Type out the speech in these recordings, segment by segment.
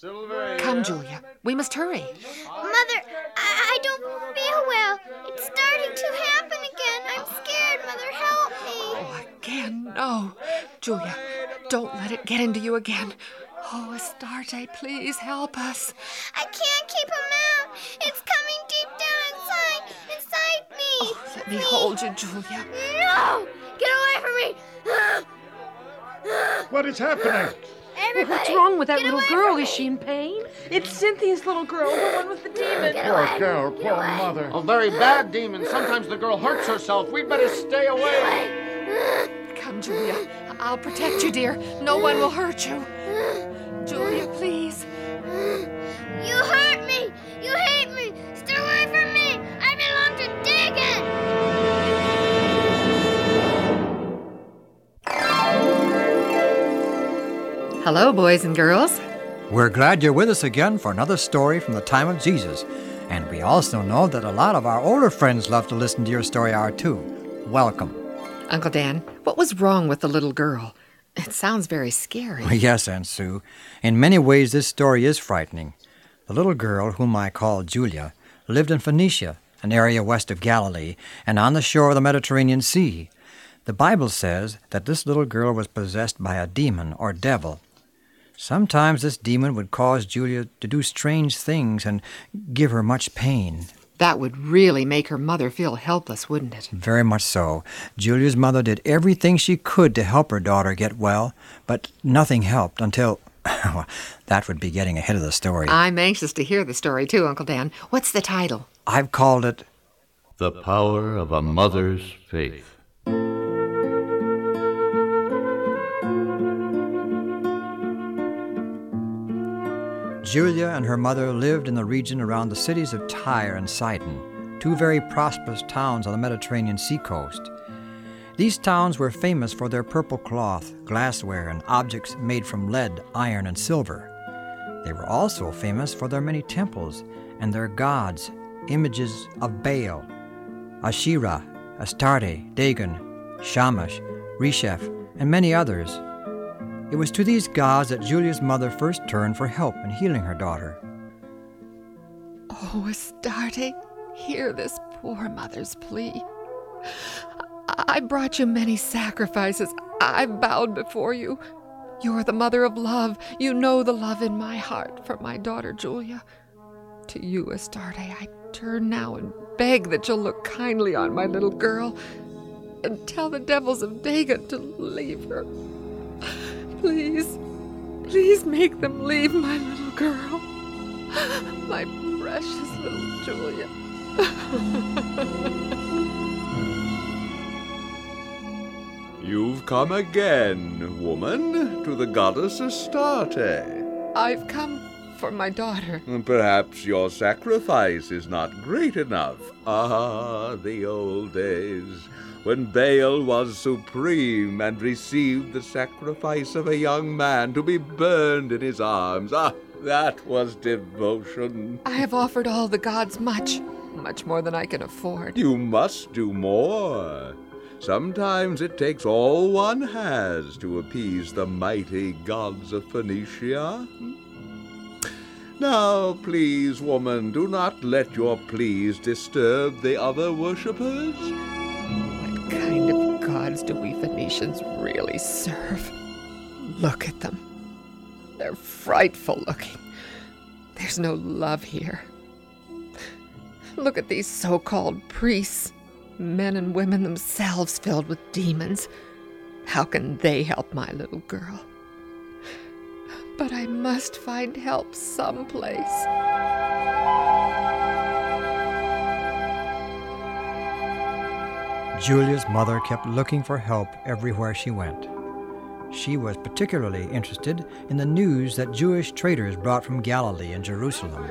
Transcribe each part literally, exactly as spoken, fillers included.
Come, Julia. We must hurry. Mother, I, I don't feel well. It's starting to happen again. I'm scared, Mother. Help me. Oh, again? No. Julia, don't let it get into you again. Oh, Astarte, please help us. I can't keep him out. It's coming deep down inside, inside me. Oh, let me hold you, Julia. No! Get away from me! What is happening? Everybody, What's wrong with that get little away girl? from Is me. she in pain? It's Cynthia's little girl, the one with the demon. Get Poor away. girl, Get poor away. mother. A very bad demon. Sometimes the girl hurts herself. We'd better stay away. Come, Julia. I'll protect you, dear. No one will hurt you. Julia, please. You hurt me! You hate me! Stay away from me! I belong to Dagon! Hello, boys and girls. We're glad you're with us again for another story from the time of Jesus. And we also know that a lot of our older friends love to listen to your story hour, too. Welcome. Uncle Dan, what was wrong with the little girl? It sounds very scary. Yes, Aunt Sue. In many ways, this story is frightening. The little girl, whom I call Julia, lived in Phoenicia, an area west of Galilee, and on the shore of the Mediterranean Sea. The Bible says that this little girl was possessed by a demon or devil. Sometimes this demon would cause Julia to do strange things and give her much pain. That would really make her mother feel helpless, wouldn't it? Very much so. Julia's mother did everything she could to help her daughter get well, but nothing helped until... Well, that would be getting ahead of the story. I'm anxious to hear the story, too, Uncle Dan. What's the title? I've called it... The Power of a Mother's Faith. Julia and her mother lived in the region around the cities of Tyre and Sidon, two very prosperous towns on the Mediterranean seacoast. These towns were famous for their purple cloth, glassware, and objects made from lead, iron, and silver. They were also famous for their many temples and their gods, images of Baal, Asherah, Astarte, Dagon, Shamash, Resheph, and many others. It was to these gods that Julia's mother first turned for help in healing her daughter. Oh, Astarte, hear this poor mother's plea. I brought you many sacrifices. I bowed before you. You're the mother of love. You know the love in my heart for my daughter Julia. To you, Astarte, I turn now and beg that you'll look kindly on my little girl and tell the devils of Dagon to leave her. Please, please make them leave my little girl. My precious little Julia. You've come again, woman, to the goddess Astarte. I've come for my daughter. Perhaps your sacrifice is not great enough. Ah, the old days, when Baal was supreme and received the sacrifice of a young man to be burned in his arms. Ah, that was devotion. I have offered all the gods much, much more than I can afford. You must do more. Sometimes it takes all one has to appease the mighty gods of Phoenicia. Now, please, woman, do not let your pleas disturb the other worshippers. What kind of gods do we Phoenicians really serve? Look at them. They're frightful looking. There's no love here. Look at these so-called priests. Men and women themselves filled with demons. How can they help my little girl? But I must find help someplace. Julia's mother kept looking for help everywhere she went. She was particularly interested in the news that Jewish traders brought from Galilee and Jerusalem.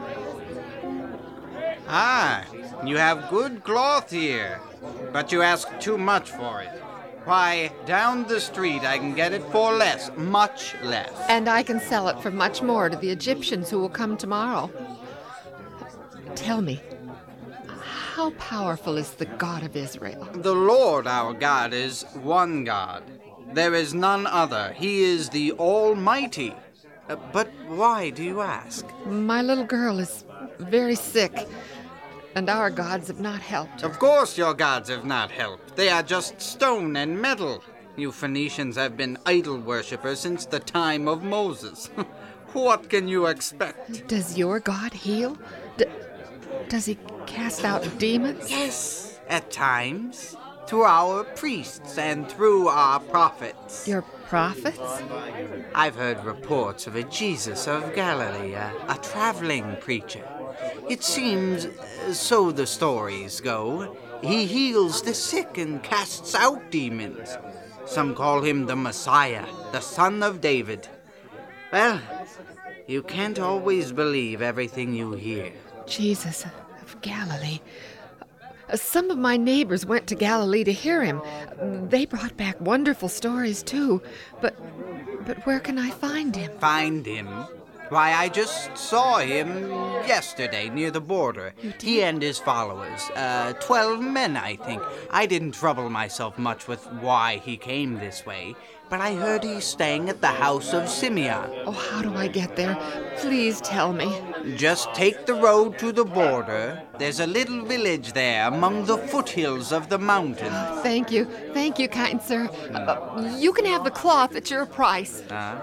Ah, you have good cloth here, but you ask too much for it. Why, down the street I can get it for less, much less. And I can sell it for much more to the Egyptians who will come tomorrow. Tell me, how powerful is the God of Israel? The Lord our God is one God. There is none other. He is the Almighty. Uh, but why do you ask? My little girl is very sick, and our gods have not helped her. Of course your gods have not helped. They are just stone and metal. You Phoenicians have been idol worshippers since the time of Moses. What can you expect? Does your God heal? D- does he cast out demons? Yes, at times. Through our priests and through our prophets. Your prophets? I've heard reports of a Jesus of Galilee, a, a traveling preacher. It seems, uh, so the stories go, he heals the sick and casts out demons. Some call him the Messiah, the son of David. Well, you can't always believe everything you hear. Jesus of Galilee. Uh, Some of my neighbors went to Galilee to hear him. They brought back wonderful stories, too. But but where can I find him? Find him? Why, I just saw him yesterday near the border. He and his followers. Uh, twelve men, I think. I didn't trouble myself much with why he came this way, but I heard he's staying at the house of Simeon. Oh, how do I get there? Please tell me. Just take the road to the border. There's a little village there among the foothills of the mountains. Thank you. Thank you, kind sir. Uh, you can have the cloth at your price. Uh,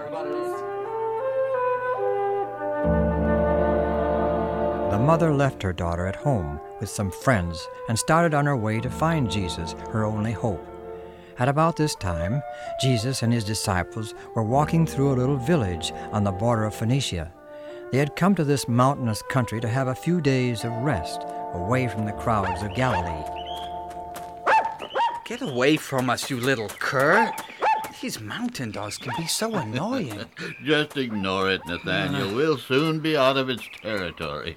The mother left her daughter at home with some friends and started on her way to find Jesus, her only hope. At about this time, Jesus and his disciples were walking through a little village on the border of Phoenicia. They had come to this mountainous country to have a few days of rest away from the crowds of Galilee. Get away from us, you little cur. These mountain dogs can be so annoying. Just ignore it, Nathaniel. We'll soon be out of its territory.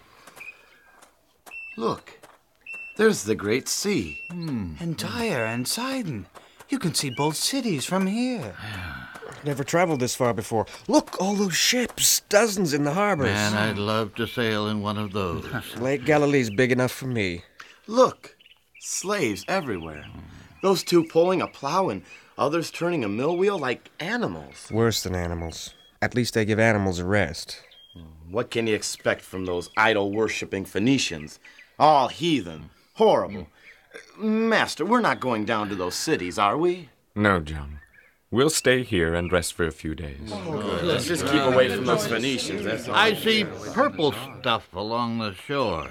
Look, there's the Great Sea. Hmm. And Tyre and Sidon. You can see both cities from here. Never traveled this far before. Look, all those ships, dozens in the harbors. Man, I'd love to sail in one of those. Lake Galilee's big enough for me. Look, slaves everywhere. Those two pulling a plow and others turning a mill wheel like animals. Worse than animals. At least they give animals a rest. What can you expect from those idol-worshipping Phoenicians? All heathen. Horrible. Master, we're not going down to those cities, are we? No, John. We'll stay here and rest for a few days. Oh, good. Let's just keep away from those Phoenicians, that's all. I see purple stuff along the shore.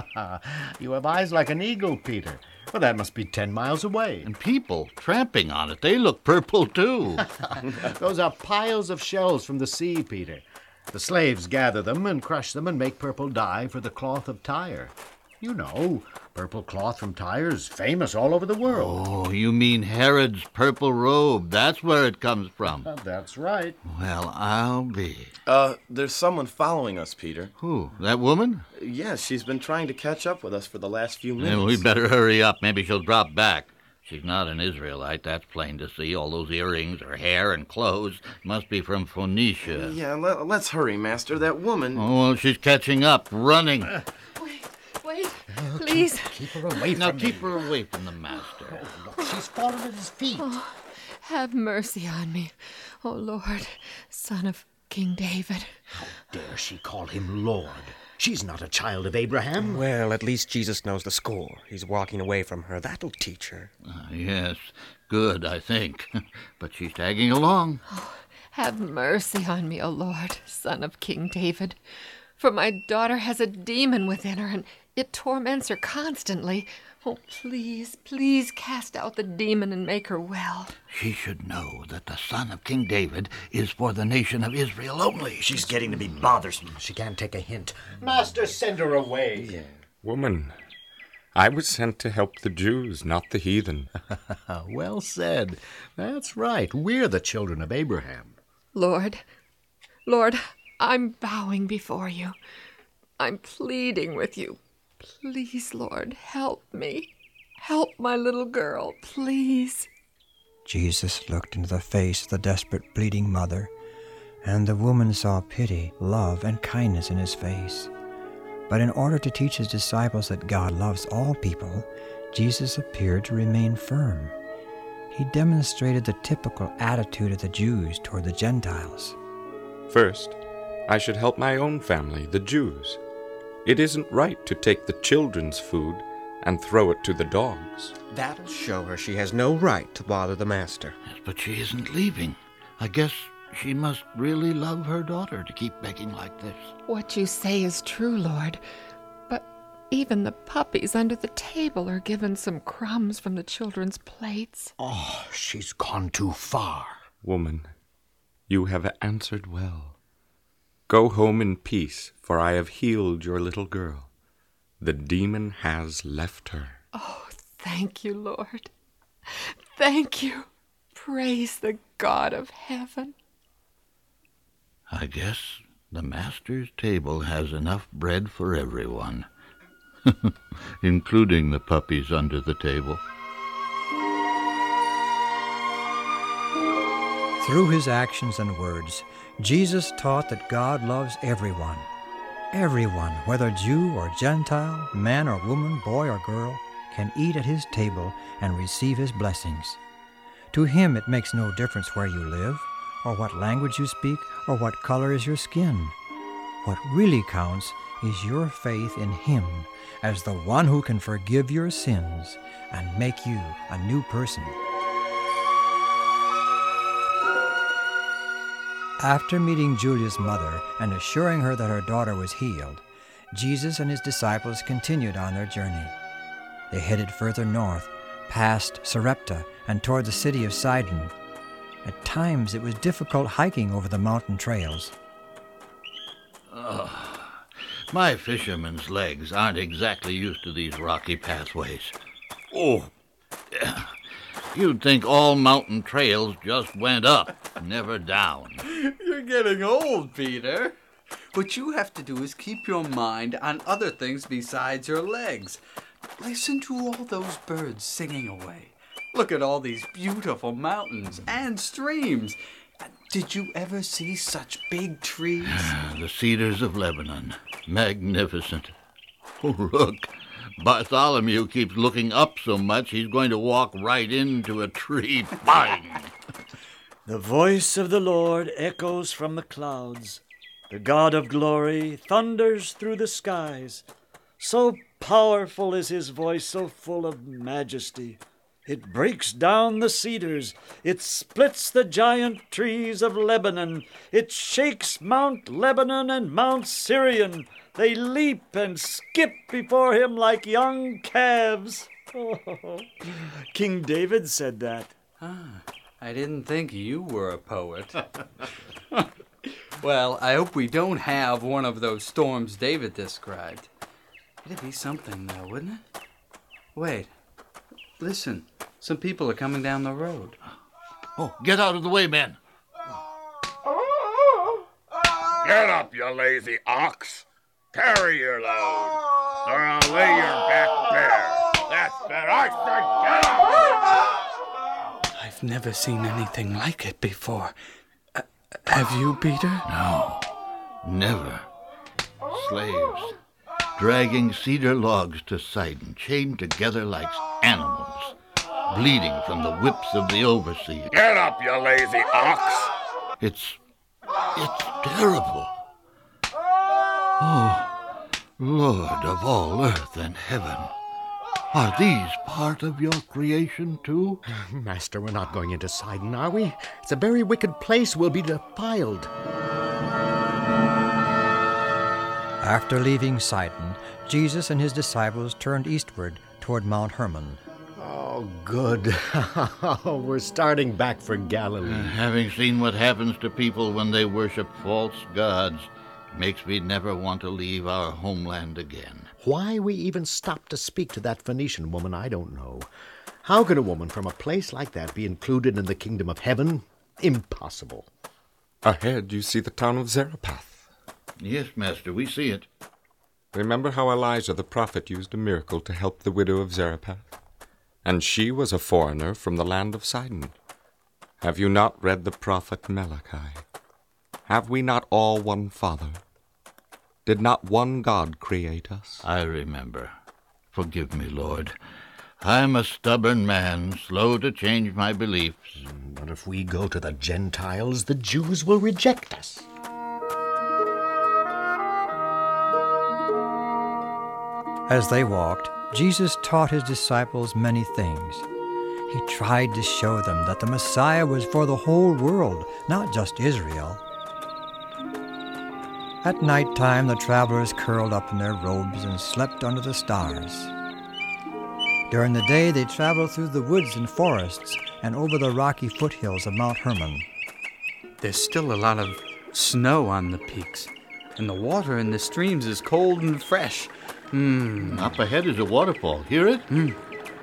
You have eyes like an eagle, Peter. Well, that must be ten miles away. And people tramping on it, they look purple, too. Those are piles of shells from the sea, Peter. The slaves gather them and crush them and make purple dye for the cloth of Tyre. You know, purple cloth from Tyre is famous all over the world. Oh, you mean Herod's purple robe. That's where it comes from. That's right. Well, I'll be. Uh, there's someone following us, Peter. Who? That woman? Yes, she's been trying to catch up with us for the last few minutes. Then we better hurry up. Maybe she'll drop back. She's not an Israelite, that's plain to see. All those earrings, her hair, and clothes must be from Phoenicia. Yeah, let, let's hurry, Master. That woman... Oh, well, she's catching up, running. Wait, wait, please. Keep her away Now from keep me. her away from the master. She's fallen at his feet. Oh, have mercy on me, oh Lord, Son of King David. How dare she call him Lord? She's not a child of Abraham. Well, at least Jesus knows the score. He's walking away from her. That'll teach her. Uh, yes, good, I think. But she's tagging along. Oh, have mercy on me, O Lord, Son of King David. For my daughter has a demon within her, and it torments her constantly. Oh, please, please cast out the demon and make her well. She should know that the Son of King David is for the nation of Israel only. She's getting to be bothersome. She can't take a hint. Master, send her away. Yeah. Woman, I was sent to help the Jews, not the heathen. Well said. That's right. We're the children of Abraham. Lord, Lord, I'm bowing before you. I'm pleading with you. Please, Lord, help me. Help my little girl, please. Jesus looked into the face of the desperate, bleeding mother, and the woman saw pity, love, and kindness in his face. But in order to teach his disciples that God loves all people, Jesus appeared to remain firm. He demonstrated the typical attitude of the Jews toward the Gentiles. First, I should help my own family, the Jews. It isn't right to take the children's food and throw it to the dogs. That'll show her she has no right to bother the master. Yes, but she isn't leaving. I guess she must really love her daughter to keep begging like this. What you say is true, Lord. But even the puppies under the table are given some crumbs from the children's plates. Oh, she's gone too far. Woman, you have answered well. Go home in peace, for I have healed your little girl. The demon has left her. Oh, thank you, Lord. Thank you. Praise the God of heaven. I guess the master's table has enough bread for everyone, including the puppies under the table. Through his actions and words, Jesus taught that God loves everyone. Everyone, whether Jew or Gentile, man or woman, boy or girl, can eat at his table and receive his blessings. To him it makes no difference where you live, or what language you speak, or what color is your skin. What really counts is your faith in him as the one who can forgive your sins and make you a new person. After meeting Julia's mother and assuring her that her daughter was healed, Jesus and his disciples continued on their journey. They headed further north, past Sarepta and toward the city of Sidon. At times it was difficult hiking over the mountain trails. Uh, my fisherman's legs aren't exactly used to these rocky pathways. Oh, you'd think all mountain trails just went up, never down. You're getting old, Peter. What you have to do is keep your mind on other things besides your legs. Listen to all those birds singing away. Look at all these beautiful mountains and streams. Did you ever see such big trees? The cedars of Lebanon. Magnificent. Oh, look. Bartholomew keeps looking up so much he's going to walk right into a tree. Bang! The voice of the Lord echoes from the clouds. The God of glory thunders through the skies. So powerful is his voice, so full of majesty. It breaks down the cedars. It splits the giant trees of Lebanon. It shakes Mount Lebanon and Mount Sirion. They leap and skip before him like young calves. Oh, King David said that. Ah, I didn't think you were a poet. Well, I hope we don't have one of those storms David described. It'd be something, though, wouldn't it? Wait. Listen. Some people are coming down the road. Oh, get out of the way, men. Get up, you lazy ox. Carry your load, or I'll lay your back bare. That's better. I said get up! I've never seen anything like it before. Uh, have you, Peter? No, never. Slaves, dragging cedar logs to Sidon, chained together like animals, bleeding from the whips of the overseer. Get up, you lazy ox! It's... it's terrible. Oh, Lord of all earth and heaven, are these part of your creation too? Master, we're not going into Sidon, are we? It's a very wicked place. We'll be defiled. After leaving Sidon, Jesus and his disciples turned eastward toward Mount Hermon. Oh, good. We're starting back for Galilee. Uh, having seen what happens to people when they worship false gods, makes me never want to leave our homeland again. Why we even stopped to speak to that Phoenician woman, I don't know. How could a woman from a place like that be included in the kingdom of heaven? Impossible. Ahead you see the town of Zarephath. Yes, Master, we see it. Remember how Elijah the prophet used a miracle to help the widow of Zarephath? And she was a foreigner from the land of Sidon. Have you not read the prophet Malachi? Have we not all one Father? Did not one God create us? I remember. Forgive me, Lord. I'm a stubborn man, slow to change my beliefs. But if we go to the Gentiles, the Jews will reject us. As they walked, Jesus taught his disciples many things. He tried to show them that the Messiah was for the whole world, not just Israel. At night time, the travelers curled up in their robes and slept under the stars. During the day, they traveled through the woods and forests and over the rocky foothills of Mount Hermon. There's still a lot of snow on the peaks, and the water in the streams is cold and fresh. Mm. Up ahead is a waterfall. Hear it? Mm.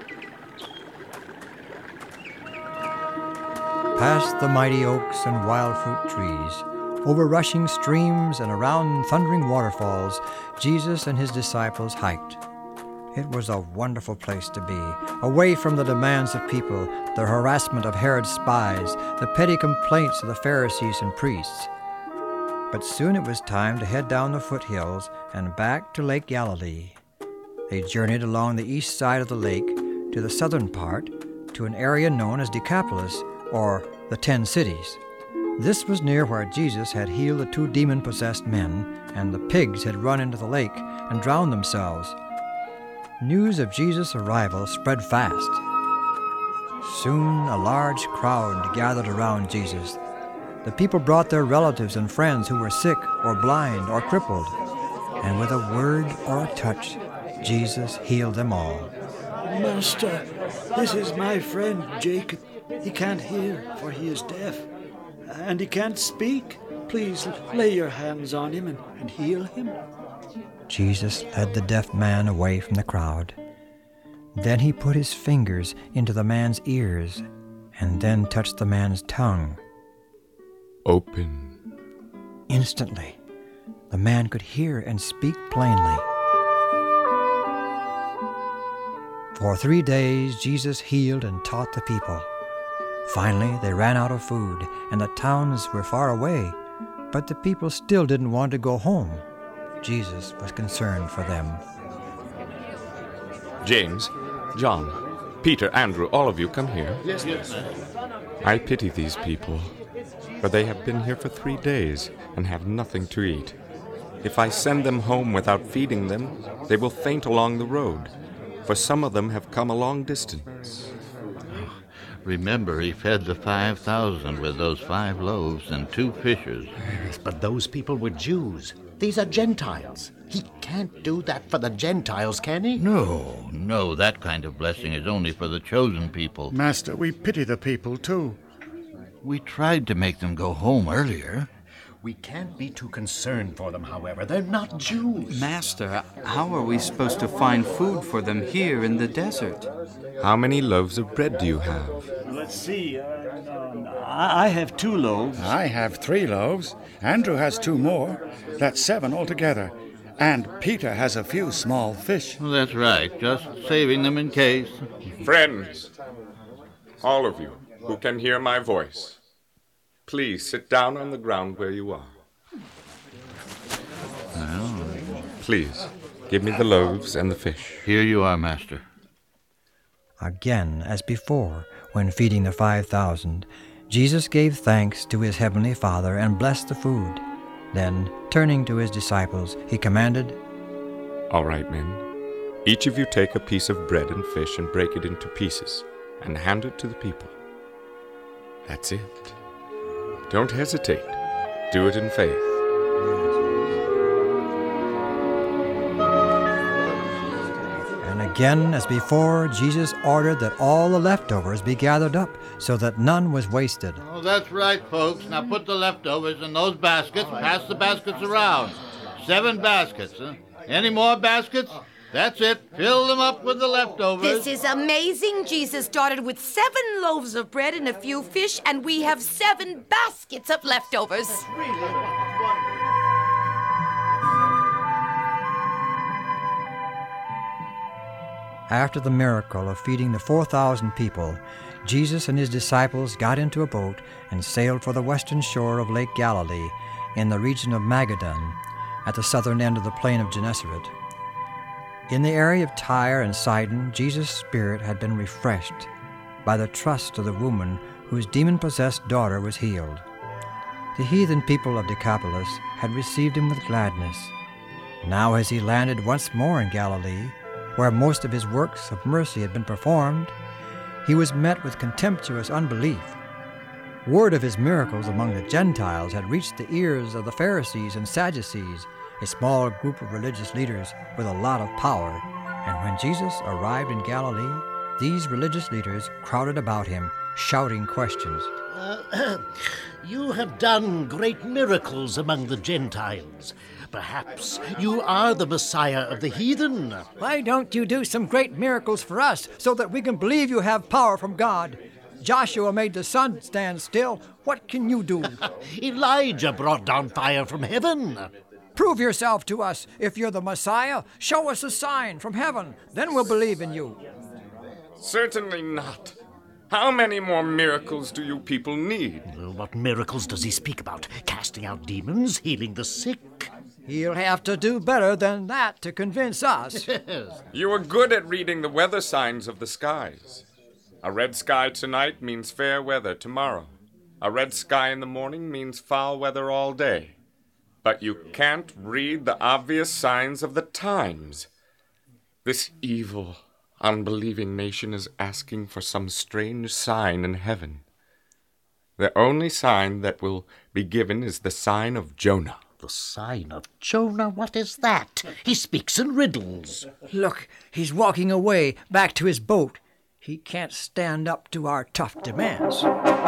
Past the mighty oaks and wild fruit trees, over rushing streams and around thundering waterfalls, Jesus and his disciples hiked. It was a wonderful place to be, away from the demands of people, the harassment of Herod's spies, the petty complaints of the Pharisees and priests. But soon it was time to head down the foothills and back to Lake Galilee. They journeyed along the east side of the lake to the southern part, to an area known as Decapolis, or the Ten Cities. This was near where Jesus had healed the two demon-possessed men, and the pigs had run into the lake and drowned themselves. News of Jesus' arrival spread fast. Soon a large crowd gathered around Jesus. The people brought their relatives and friends who were sick or blind or crippled, and with a word or a touch, Jesus healed them all. Master, this is my friend Jacob. He can't hear, for he is deaf, and he can't speak. Please lay your hands on him and, and heal him. Jesus led the deaf man away from the crowd. Then he put his fingers into the man's ears and then touched the man's tongue. Open. Instantly, the man could hear and speak plainly. For three days, Jesus healed and taught the people. Finally, they ran out of food, and the towns were far away, but the people still didn't want to go home. Jesus was concerned for them. James, John, Peter, Andrew, all of you come here. Yes, yes. I pity these people, for they have been here for three days and have nothing to eat. If I send them home without feeding them, they will faint along the road, for some of them have come a long distance. Remember, he fed the five thousand with those five loaves and two fishes. Yes, but those people were Jews. These are Gentiles. He can't do that for the Gentiles, can he? No, no, that kind of blessing is only for the chosen people. Master, we pity the people, too. We tried to make them go home earlier. We can't be too concerned for them, however. They're not Jews. Master, how are we supposed to find food for them here in the desert? How many loaves of bread do you have? Let's see. Uh, I have two loaves. I have three loaves. Andrew has two more. That's seven altogether. And Peter has a few small fish. Well, that's right. Just saving them in case. Friends, all of you who can hear my voice, please sit down on the ground where you are. Well, please, give me the loaves and the fish. Here you are, Master. Again, as before, when feeding the five thousand, Jesus gave thanks to his heavenly Father and blessed the food. Then, turning to his disciples, he commanded, All right, men. Each of you take a piece of bread and fish and break it into pieces and hand it to the people. That's it. Don't hesitate. Do it in faith. And again, as before, Jesus ordered that all the leftovers be gathered up so that none was wasted. Oh, that's right, folks. Now put the leftovers in those baskets. Pass the baskets around. Seven baskets, huh? Any more baskets? That's it. Fill them up with the leftovers. This is amazing. Jesus started with seven loaves of bread and a few fish, and we have seven baskets of leftovers. After the miracle of feeding the four thousand people, Jesus and his disciples got into a boat and sailed for the western shore of Lake Galilee in the region of Magadan, at the southern end of the plain of Gennesaret. In the area of Tyre and Sidon, Jesus' spirit had been refreshed by the trust of the woman whose demon-possessed daughter was healed. The heathen people of Decapolis had received him with gladness. Now as he landed once more in Galilee, where most of his works of mercy had been performed, he was met with contemptuous unbelief. Word of his miracles among the Gentiles had reached the ears of the Pharisees and Sadducees, a small group of religious leaders with a lot of power. And when Jesus arrived in Galilee, these religious leaders crowded about him, shouting questions. Uh, you have done great miracles among the Gentiles. Perhaps you are the Messiah of the heathen. Why don't you do some great miracles for us so that we can believe you have power from God? Joshua made the sun stand still. What can you do? Elijah brought down fire from heaven. Prove yourself to us. If you're the Messiah, show us a sign from heaven. Then we'll believe in you. Certainly not. How many more miracles do you people need? What miracles does he speak about? Casting out demons, healing the sick? He'll have to do better than that to convince us. You are good at reading the weather signs of the skies. A red sky tonight means fair weather tomorrow. A red sky in the morning means foul weather all day. But you can't read the obvious signs of the times. This evil, unbelieving nation is asking for some strange sign in heaven. The only sign that will be given is the sign of Jonah. The sign of Jonah? What is that? He speaks in riddles. Look, he's walking away, back to his boat. He can't stand up to our tough demands.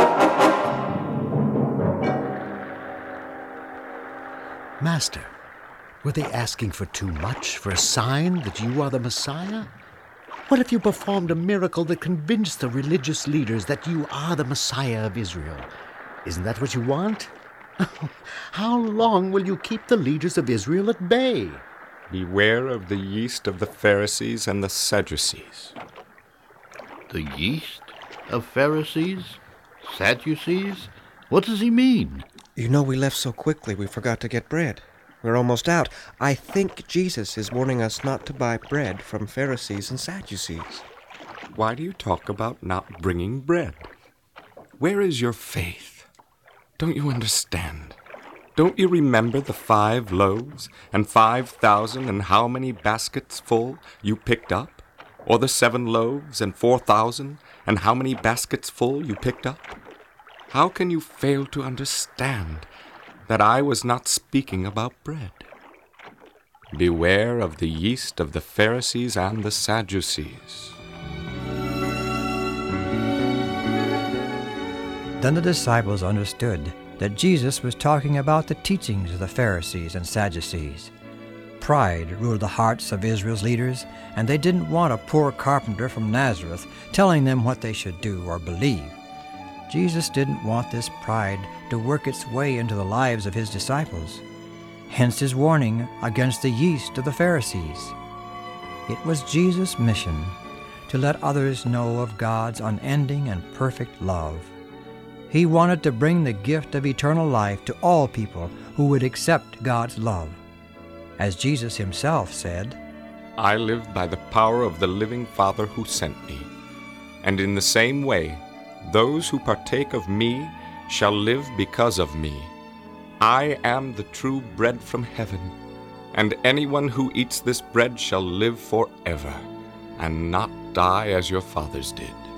Master, were they asking for too much, for a sign that you are the Messiah? What if you performed a miracle that convinced the religious leaders that you are the Messiah of Israel? Isn't that what you want? How long will you keep the leaders of Israel at bay? Beware of the yeast of the Pharisees and the Sadducees. The yeast of Pharisees? Sadducees? What does he mean? You know we left so quickly we forgot to get bread. We're almost out. I think Jesus is warning us not to buy bread from Pharisees and Sadducees. Why do you talk about not bringing bread? Where is your faith? Don't you understand? Don't you remember the five loaves and five thousand and how many baskets full you picked up? Or the seven loaves and four thousand and how many baskets full you picked up? How can you fail to understand that I was not speaking about bread? Beware of the yeast of the Pharisees and the Sadducees. Then the disciples understood that Jesus was talking about the teachings of the Pharisees and Sadducees. Pride ruled the hearts of Israel's leaders, and they didn't want a poor carpenter from Nazareth telling them what they should do or believe. Jesus didn't want this pride to work its way into the lives of his disciples. Hence his warning against the yeast of the Pharisees. It was Jesus' mission to let others know of God's unending and perfect love. He wanted to bring the gift of eternal life to all people who would accept God's love. As Jesus himself said, I live by the power of the living Father who sent me, and in the same way, those who partake of me shall live because of me. I am the true bread from heaven, and anyone who eats this bread shall live forever, and not die as your fathers did.